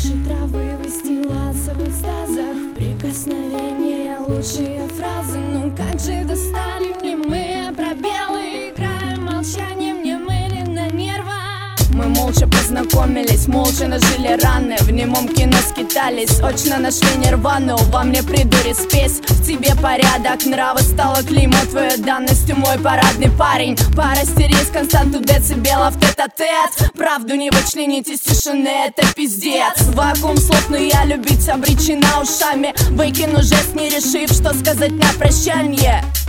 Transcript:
Тише травы выстилаться в экстазах, прикосновения, лучшие фразы. Ну как же достали немые пробелы, играем молчанием, не мыли на нервах. Мы молча познакомились, молча нажили раны, в немом кино скитались, очно нашли нирвану. Во мне придури спесь, в тебе порядок, нрава стала клеймо твоей данностью, мой парадный парень. Пара стерез, константу децибелов, тет-а-тет. Правду не вычленить из тишины, это пиздец. Вакуум слов, но я любить обречена ушами. Выкину жест, не решив, что сказать на прощанье.